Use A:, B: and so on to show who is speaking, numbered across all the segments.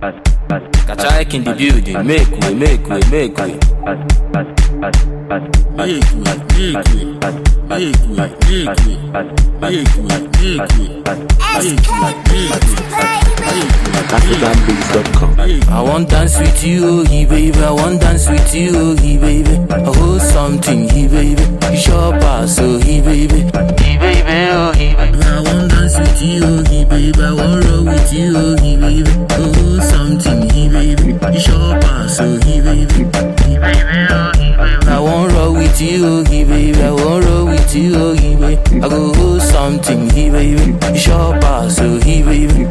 A: Kachai in the building, make way.
B: AfricanBeats.com.
A: I want dance with you, baby. I want dance with you, baby. I hold something, baby. You sure pass, baby. Oh, baby. I want dance with you, baby. I want roll with you, baby. I hold something, baby. You sure pass, baby. I want roll with you, baby. I want roll with you, baby. I go hold something, baby. You sure pass, baby.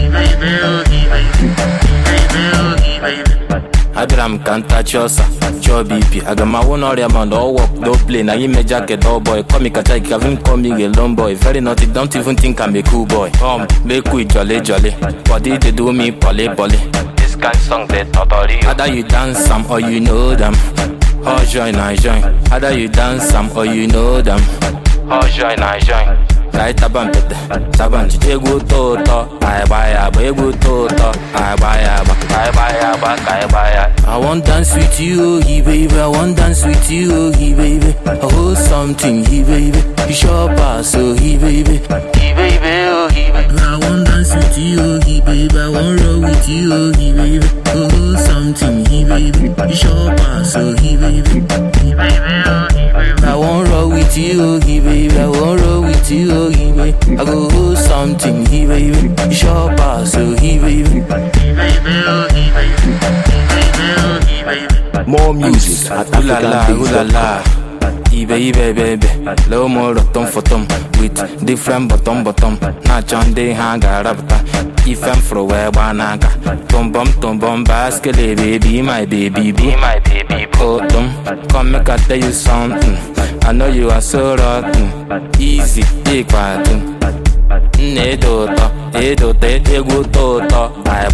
A: Abiram can't touch yoursa, your BP. I got my own area man, all walk, no play. Now you make jacket, oh boy. Call me Kachai, Kevin, call me a long boy. Very naughty, don't even think I'm a cool boy. Make we jolly. Body they do me poly. This kind of song they totally. Either you dance some or you know them. Oh join. Either you dance some or you know them. Oh join. Kai taban ego toto, I want dance with you, baby. I want dance with you, baby. I hold something, baby. You sure pass, baby. I want dance with you, baby. I want roll with you, baby. I hold something, baby. You sure pass, baby. I want roll with you, baby. I want roll with you, baby. I go hold something, baby. You sure pass, baby.
B: More music at AfricanBeats.com.
A: Baby, low more bottom for tom with different bottom. Not on the hanger rapta. If I'm for where banana, tom bomb, basket, baby, my baby. Oh, come make I tell you something. I know you are so rotten. Easy, take part. Ego toto, I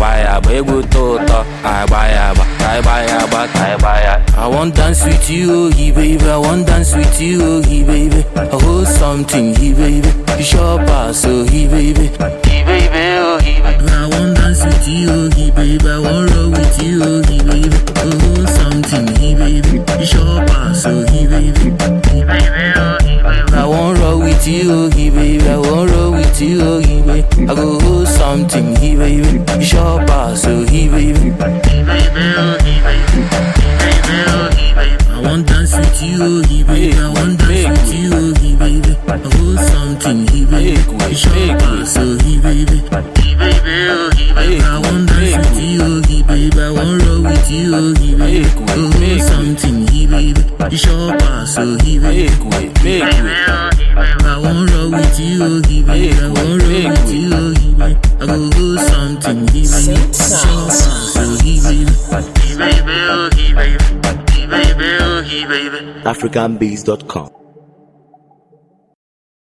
A: want dance with you, baby. I want dance with you, baby. I hold something, baby. You sure pass, baby. I want dance with you, baby. I want roll with you, baby. I hold something, baby. You sure pass, baby. I want roll with you, baby. I want roll with you, baby. I go hold something, baby. You sure pass, baby. I want dance with you, baby. I want dance with you, baby. I hold something, baby. You sure pass, baby. I want dance with you, baby. I want roll with you, baby. I hold something, baby. You sure pass, baby. I want roll with you, baby. I want roll with you, baby. I go hold something, baby. You sure pass, baby.
B: AfricanBeats.com.